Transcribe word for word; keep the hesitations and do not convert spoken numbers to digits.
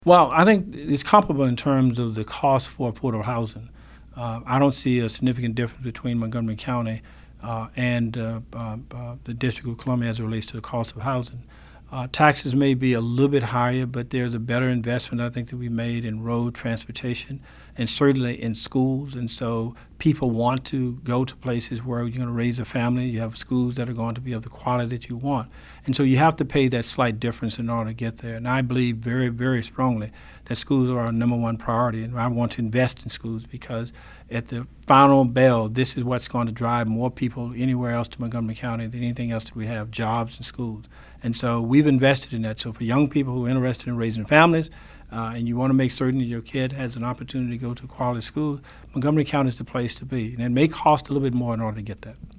Well, I think it's comparable in terms of the cost for affordable housing. Uh, I don't see a significant difference between Montgomery County uh, and uh, uh, uh, the District of Columbia as it relates to the cost of housing. Uh, taxes may be a little bit higher, but there's a better investment, I think, that we made in road transportation and certainly in schools. And so people want to go to places where you're going to raise a family. You have schools that are going to be of the quality that you want. And so you have to pay that slight difference in order to get there. And I believe very, very strongly that schools are our number one priority. And I want to invest in schools because at the final bell, this is what's going to drive more people anywhere else to Montgomery County than anything else that we have, jobs and schools. And so we've invested in that. So for young people who are interested in raising families, uh, and you want to make certain that your kid has an opportunity to go to quality school, Montgomery County is the place to be. And it may cost a little bit more in order to get that.